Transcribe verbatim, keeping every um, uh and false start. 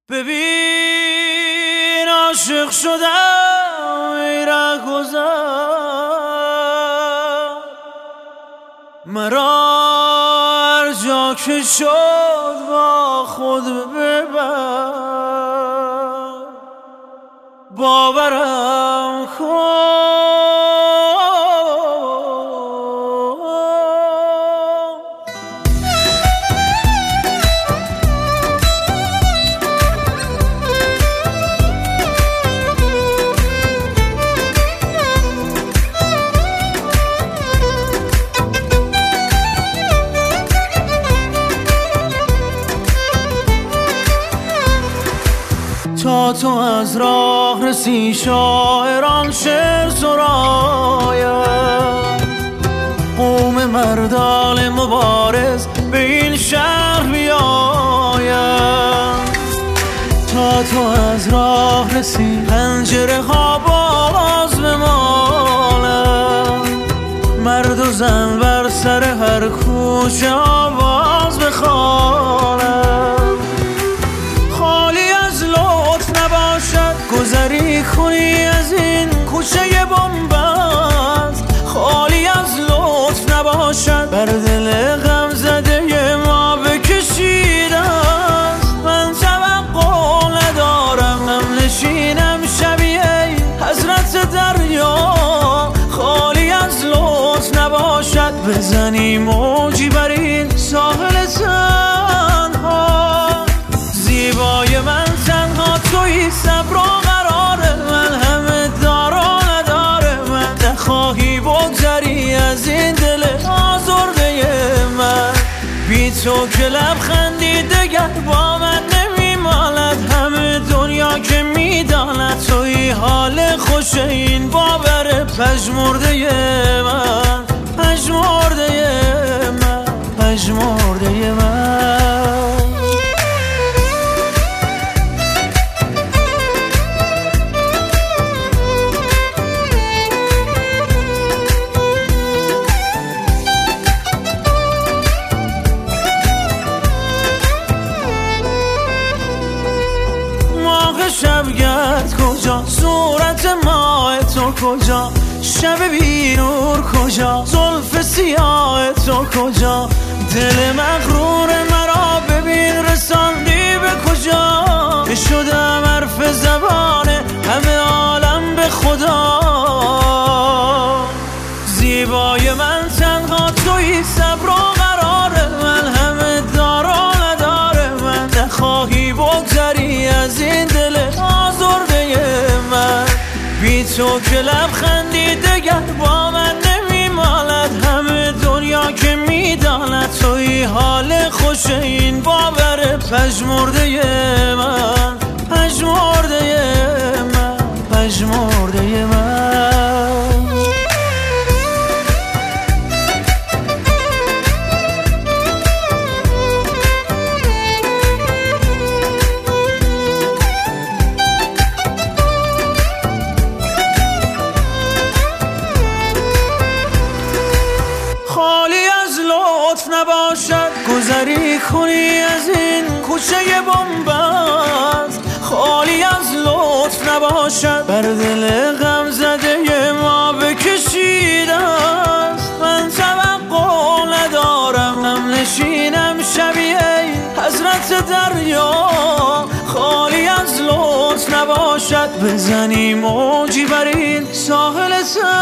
ببین عاشق شدم ای رهگذر، مرا هر جا که شد با خود ببر، باورم کن تا تو از راه رسی شاعران شعر سرایم، قوم مردان مبارز به این شهر بیایم. تا تو از راه رسی پنجره ها باز بمالم، مرد و زن بر سر هر کوچه آواز بخوانم. گذری کنی از این کوچه بنبست، خالی از لطف نباشد، بر دل غم زده ما بکشیده است. من توقع ندارم هم نشینم شبیه حضرت دریا، خالی از لطف نباشد، بزنی موجی بر این ساحل تنها. زیبای من تنها تویی، صبر و قرار من همه دار و نداره من. نخواهی بگذری از این دل آزرده من، بی تو که لبخندی دگر با من نمیمالد. همه دنیا که میداند تویی حال خوش این باور پژمرده من، پژمرده من، پژمرده من. شبگرد کجا، صورت ماه تو کجا، شب بی نور کجا، زلف سیاه تو کجا، دل مغرور مرا ببین رساندی به کجا. شدم حرف زبان همه عالم به خدا. زیبای من تنها تویی، صبر و قرار من همه دار و نداره من. نخواهی بگذری از این دل آزرده من، بی تو که لبخندی دگر با من نمیمالد. همه دنیا که میداند تویی حال خوش این باور پژمرده من، پژمرده من، پژمرده من. نباشد گذری کنی از این کوچه بنبست، خالی از لطف نباشد، بر دل غم زده ما بکشیده است. من توقع ندارم هم نشینم شبیه حضرت دریا، خالی از لطف نباشد، بزنی موجی بر این ساحل